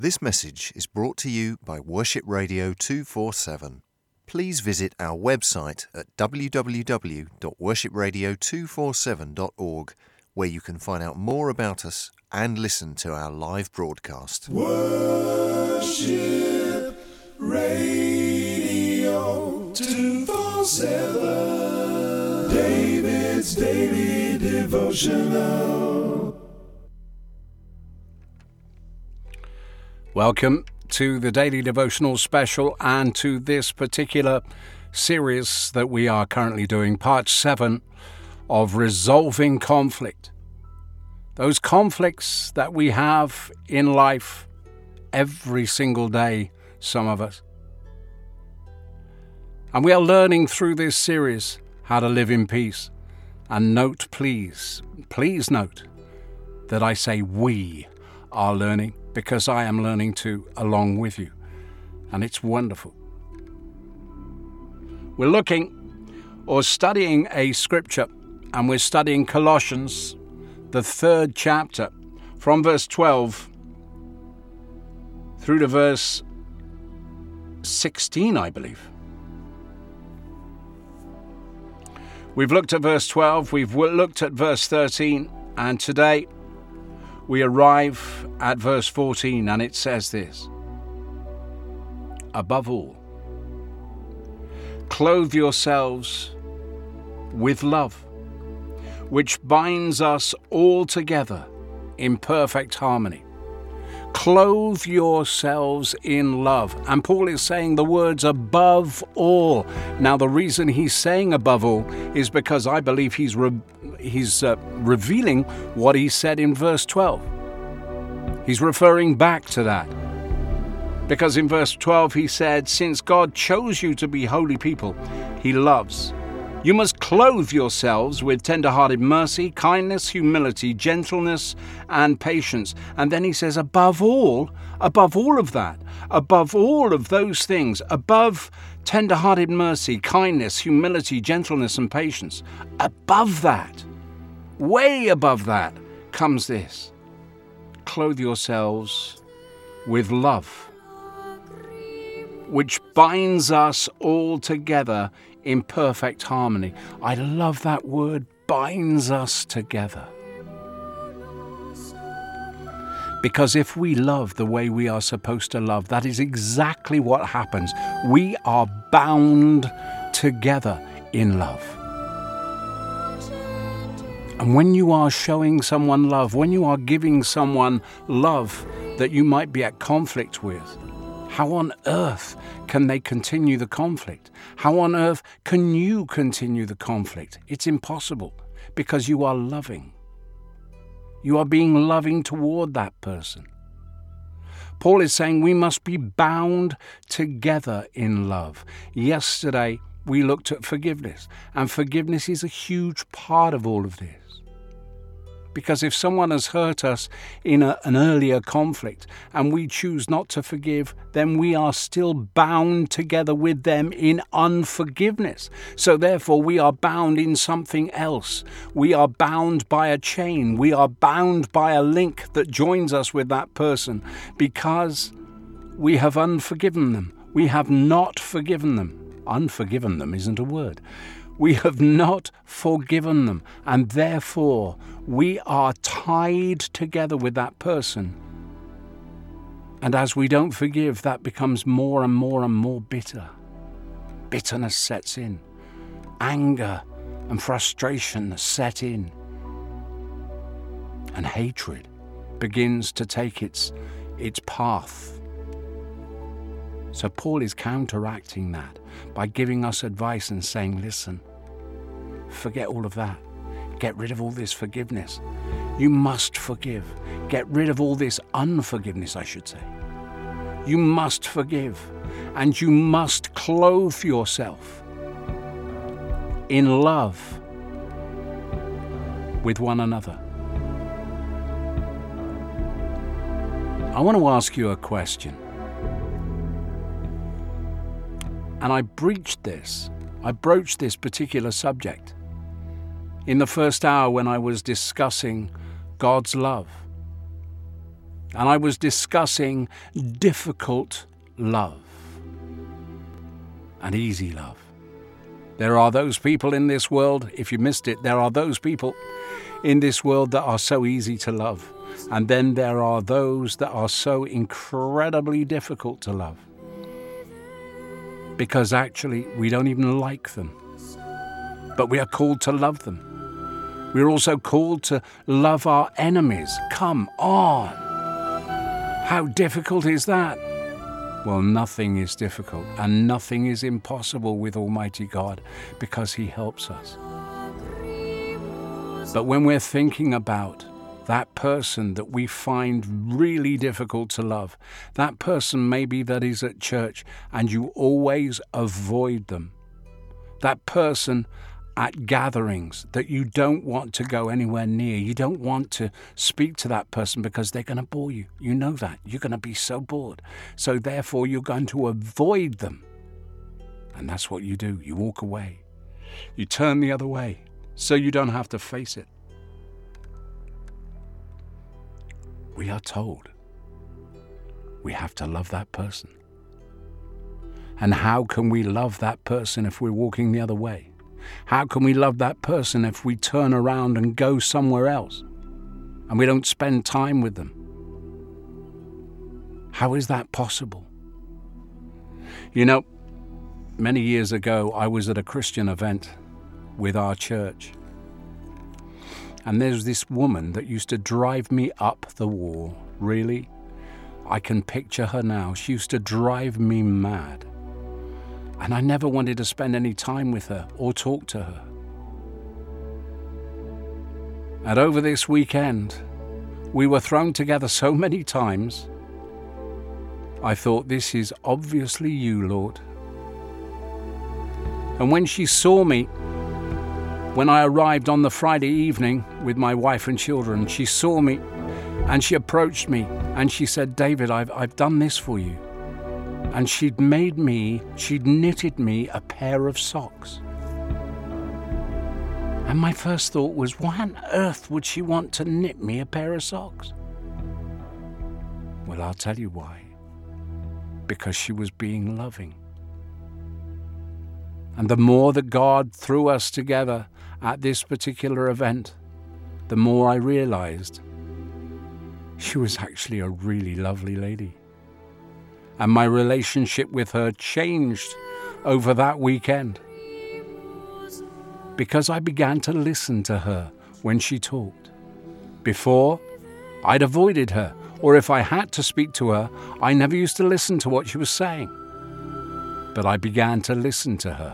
This message is brought to you by Worship Radio 247. Please visit our website at www.worshipradio247.org, where you can find out more about us and listen to our live broadcast. Worship Radio 247, David's Daily Devotional. Welcome to the Daily Devotional Special and to this particular series that we are currently doing, part 7 of Resolving Conflict. Those conflicts that we have in life every single day, some of us. And we are learning through this series how to live in peace. And note, please note that I say we are learning, because I am learning too, along with you. And it's wonderful. We're looking or studying a scripture, and we're studying Colossians, the 3rd chapter, from verse 12 through to verse 16, I believe. We've looked at verse 12, we've looked at verse 13, and today we arrive at verse 14, and it says this: above all, clothe yourselves with love, which binds us all together in perfect harmony. Clothe yourselves in love. And Paul is saying the words above all. Now, the reason he's saying above all is because I believe he's revealing what he said in verse 12. He's referring back to that. Because in verse 12 he said, since God chose you to be holy people he loves, you must clothe yourselves with tender-hearted mercy, kindness, humility, gentleness, and patience. And then he says, above all of that, above all of those things, above tender-hearted mercy, kindness, humility, gentleness, and patience, above that, way above that, comes this: clothe yourselves with love, which binds us all together in perfect harmony. I love that word, binds us together. Because if we love the way we are supposed to love, that is exactly what happens. We are bound together in love. And when you are showing someone love, when you are giving someone love that you might be at conflict with, how on earth can they continue the conflict? How on earth can you continue the conflict? It's impossible, because you are loving. You are being loving toward that person. Paul is saying we must be bound together in love. Yesterday, we looked at forgiveness, and forgiveness is a huge part of all of this. Because if someone has hurt us in an earlier conflict and we choose not to forgive, then we are still bound together with them in unforgiveness. So therefore we are bound in something else. We are bound by a chain. We are bound by a link that joins us with that person because we have unforgiven them. We have not forgiven them. Unforgiven them isn't a word. We have not forgiven them, and therefore we are tied together with that person. And as we don't forgive, that becomes more and more and more bitter. Bitterness sets in. Anger and frustration set in. And hatred begins to take its path. So Paul is counteracting that by giving us advice and saying, listen, forget all of that. Get rid of all this forgiveness. You must forgive. Get rid of all this unforgiveness, I should say. You must forgive, and you must clothe yourself in love with one another. I want to ask you a question. And I broached this particular subject in the first hour when I was discussing God's love. and I was discussing difficult love and easy love. There are those people in this world, if you missed it, there are those people in this world that are so easy to love. And then there are those that are so incredibly difficult to love. Because actually, we don't even like them. But we are called to love them. We're also called to love our enemies. Come on. How difficult is that? Well, nothing is difficult and nothing is impossible with Almighty God because He helps us. But when we're thinking about that person that we find really difficult to love, that person maybe that is at church and you always avoid them, that person at gatherings that you don't want to go anywhere near. You don't want to speak to that person because they're going to bore you. You know that. You're going to be so bored. So therefore, you're going to avoid them. And that's what you do. You walk away. You turn the other way so you don't have to face it. We are told we have to love that person. And how can we love that person if we're walking the other way? How can we love that person if we turn around and go somewhere else and we don't spend time with them? How is that possible? You know, many years ago, I was at a Christian event with our church. And there's this woman that used to drive me up the wall. Really? I can picture her now. She used to drive me mad. And I never wanted to spend any time with her or talk to her. And over this weekend, we were thrown together so many times, I thought, this is obviously you, Lord. And when she saw me, when I arrived on the Friday evening with my wife and children, she saw me and she approached me and she said, David, I've done this for you. And she'd knitted me a pair of socks. And my first thought was, why on earth would she want to knit me a pair of socks? Well, I'll tell you why. Because she was being loving. And the more that God threw us together at this particular event, the more I realized she was actually a really lovely lady. And my relationship with her changed over that weekend because I began to listen to her when she talked. Before, I'd avoided her, or if I had to speak to her, I never used to listen to what she was saying. But I began to listen to her.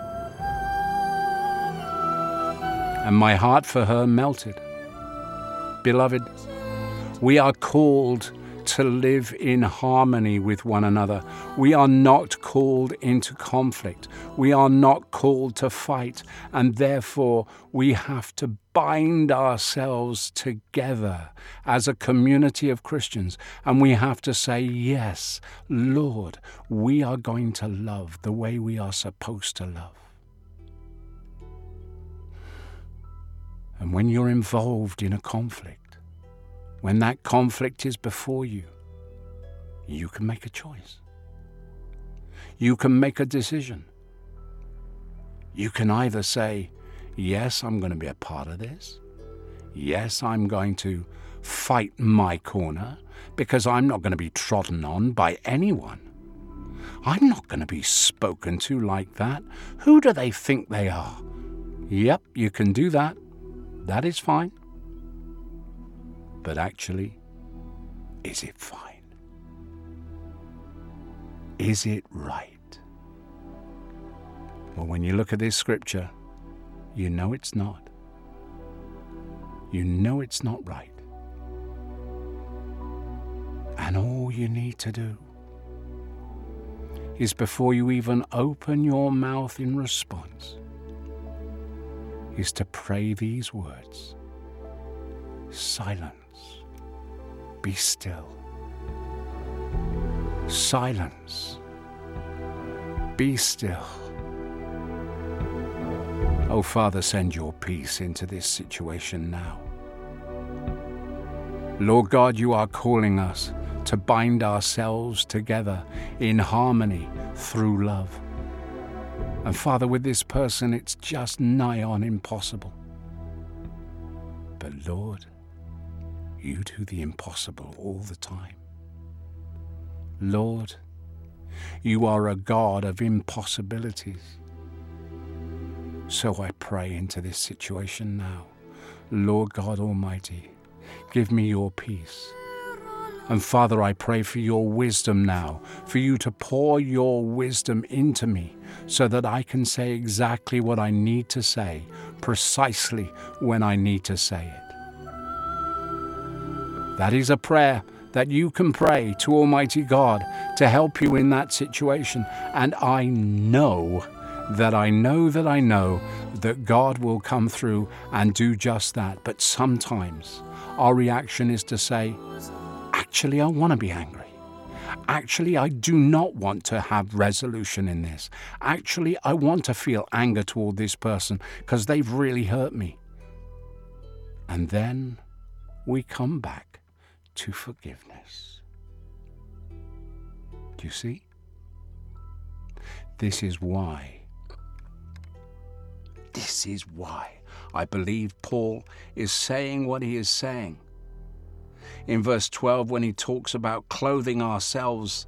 And my heart for her melted. Beloved, we are called to live in harmony with one another. We are not called into conflict. We are not called to fight. And therefore, we have to bind ourselves together as a community of Christians. And we have to say, yes, Lord, we are going to love the way we are supposed to love. And when you're involved in a conflict, when that conflict is before you, you can make a choice. You can make a decision. You can either say, yes, I'm going to be a part of this. Yes, I'm going to fight my corner because I'm not going to be trodden on by anyone. I'm not going to be spoken to like that. Who do they think they are? Yep, you can do that. That is fine. But actually, is it fine? Is it right? Well, when you look at this scripture, you know it's not. You know it's not right. And all you need to do is, before you even open your mouth in response, is to pray these words. Silence. Be still. Silence. Be still. Oh, Father, send your peace into this situation now. Lord God, you are calling us to bind ourselves together in harmony through love. And Father, with this person, it's just nigh on impossible. But Lord, you do the impossible all the time. Lord, you are a God of impossibilities. So I pray into this situation now. Lord God Almighty, give me your peace. And Father, I pray for your wisdom now, for you to pour your wisdom into me so that I can say exactly what I need to say, precisely when I need to say it. That is a prayer that you can pray to Almighty God to help you in that situation. And I know that God will come through and do just that. But sometimes our reaction is to say, actually, I want to be angry. Actually, I do not want to have resolution in this. Actually, I want to feel anger toward this person because they've really hurt me. And then we come back to forgiveness. Do you see? This is why I believe Paul is saying what he is saying. In verse 12, when he talks about clothing ourselves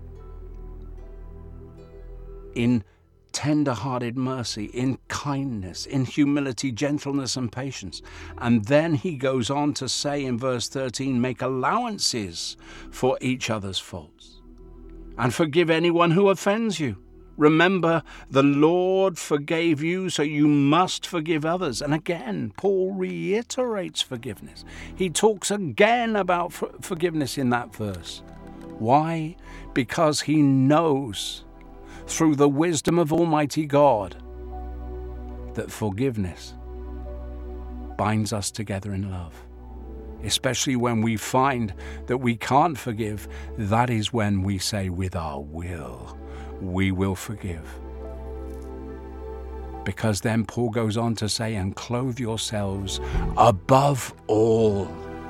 in tender-hearted mercy, in kindness, in humility, gentleness, and patience. And then he goes on to say in verse 13, make allowances for each other's faults and forgive anyone who offends you. Remember, the Lord forgave you, so you must forgive others. And again, Paul reiterates forgiveness. He talks again about forgiveness in that verse. Why? Because he knows through the wisdom of Almighty God that forgiveness binds us together in love. Especially when we find that we can't forgive, that is when we say with our will, we will forgive. Because then Paul goes on to say, and clothe yourselves above all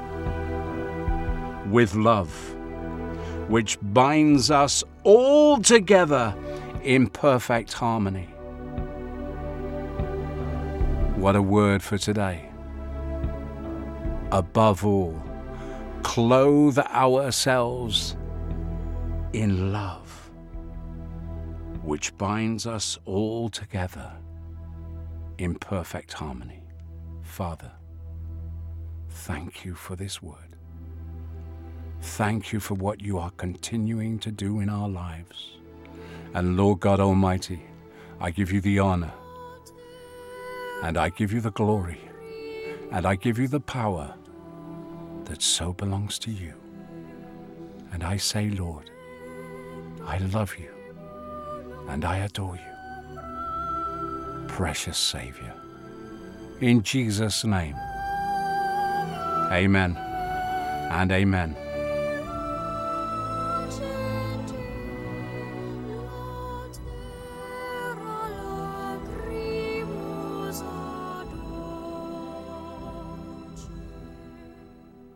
with love, which binds us all together in perfect harmony. What a word for today. Above all, clothe ourselves in love, which binds us all together in perfect harmony. Father, thank you for this word. Thank you for what you are continuing to do in our lives. And Lord God Almighty, I give you the honor, and I give you the glory, and I give you the power that so belongs to you. And I say, Lord, I love you, and I adore you. Precious Savior, in Jesus' name, amen and amen.